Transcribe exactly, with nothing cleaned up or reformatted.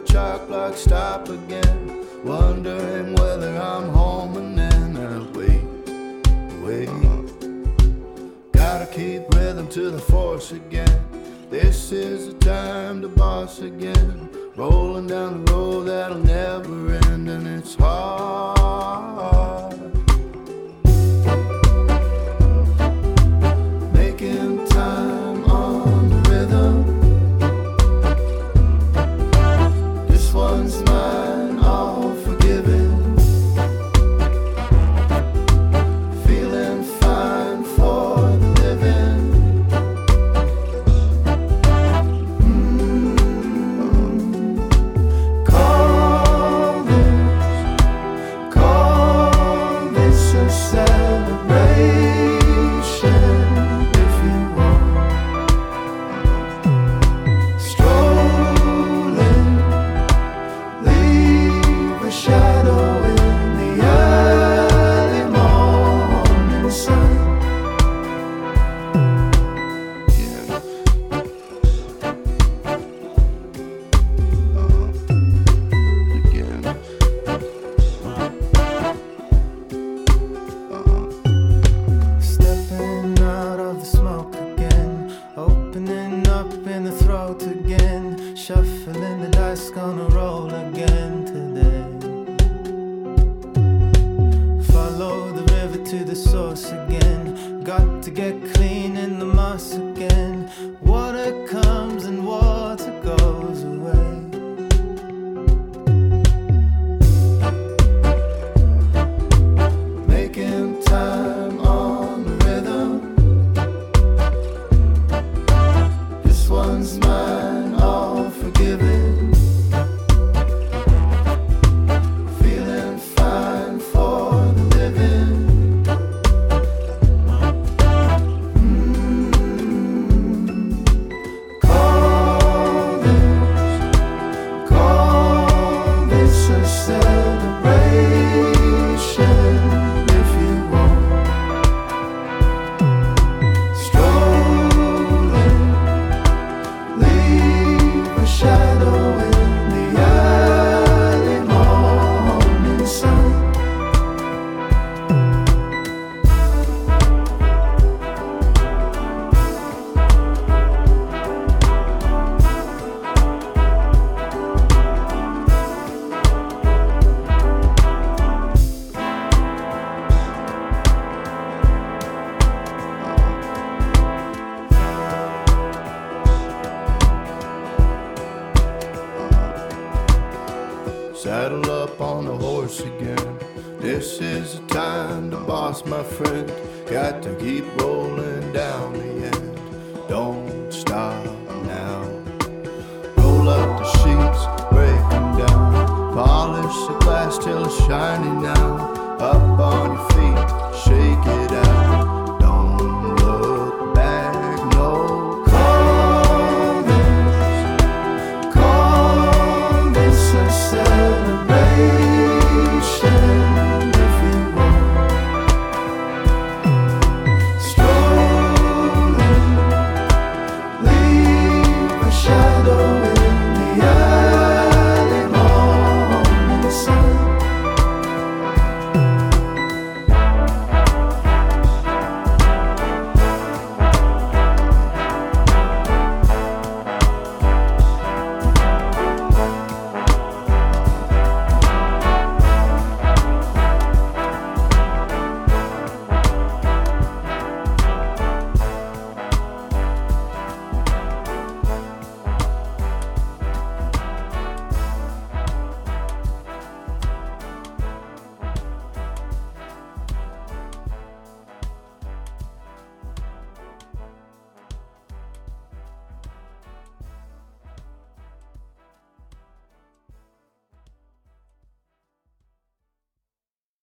chalk block stop again, wondering whether I'm home, and then I wait, wait. Gotta keep rhythm to the force again. This is the time to boss again, rolling down the road that'll never end, and it's hard making time on the rhythm. This one's mine, all forgiven, feeling fine for the living. Again, shuffling the dice, gonna roll again today. Follow the river to the source again. Got to get clean in the moss again. Water comes and water goes away. Making time on the rhythm. This one's mine, all forgiven, feeling fine for the living. Mm. Call this, call this a celebration if you want. Strolling, leave a shadow in the early morning sun. Saddle up on the horse again. This is the time to boss, my friend. Got to keep rolling down the end. Don't stop now. Roll up the sheets, break them down. Polish the glass till it's shiny now. Up on your feet.